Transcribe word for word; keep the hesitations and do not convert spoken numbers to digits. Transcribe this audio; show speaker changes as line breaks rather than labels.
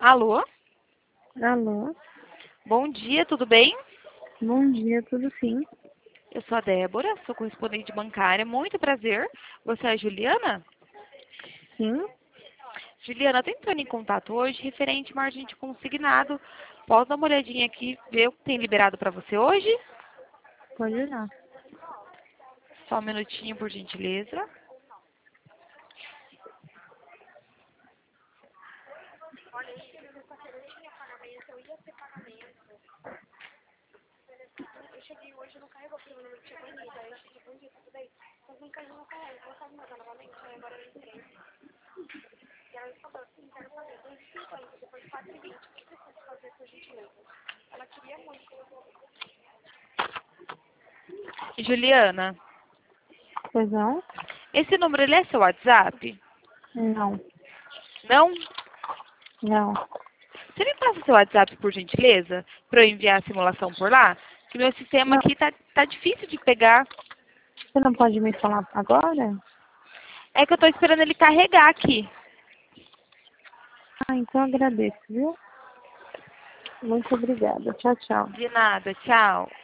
Alô?
Alô?
Bom dia, tudo bem?
Bom dia, tudo sim?
Eu sou a Débora, sou correspondente bancária. Muito prazer. Você é a Juliana?
Sim?
Juliana, tô entrando em contato hoje referente à margem de consignado. Posso dar uma olhadinha aqui, ver o que tem liberado para você hoje?
Pode olhar.
Só um minutinho, por gentileza. Juliana,
Pois não?
esse número ele é seu WhatsApp?
Não.
Não?
Não.
Você me passa seu WhatsApp, por gentileza, para eu enviar a simulação por lá? Que meu sistema
Não.
aqui tá, tá difícil de pegar.
Você não pode me falar agora?
É que eu tô esperando ele carregar aqui.
Ah, então agradeço, viu? Muito obrigada. Tchau, tchau.
De nada, tchau.